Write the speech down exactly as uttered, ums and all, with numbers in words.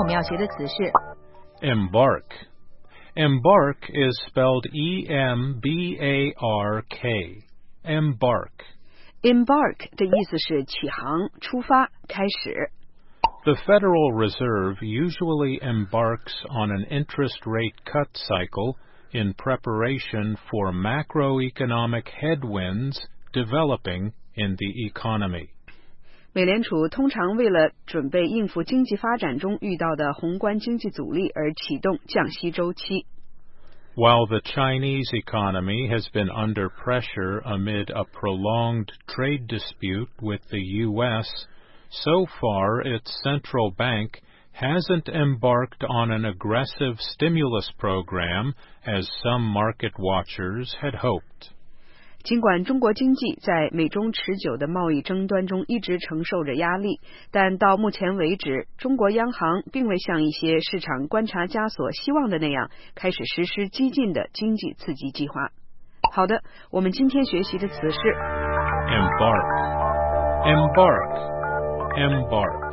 我们要学的词是 Embark. Embark is spelled E M B A R K. Embark. Embark 的意思是起航、出发、开始。 The Federal Reserve usually embarks on an interest rate cut cycle in preparation for macroeconomic headwinds developing in the economy. 美联储通常为了准备应付经济发展中遇到的宏观经济阻力而启动降息周期。 While the Chinese economy has been under pressure amid a prolonged trade dispute with the U S, so far its central bank hasn't embarked on an aggressive stimulus program as some market watchers had hoped. 尽管中国经济在美中持久的贸易争端中一直承受着压力，但到目前为止，中国央行并未像一些市场观察家所希望的那样，开始实施激进的经济刺激计划。好的，我们今天学习的词是 Embark. Embark. Embark.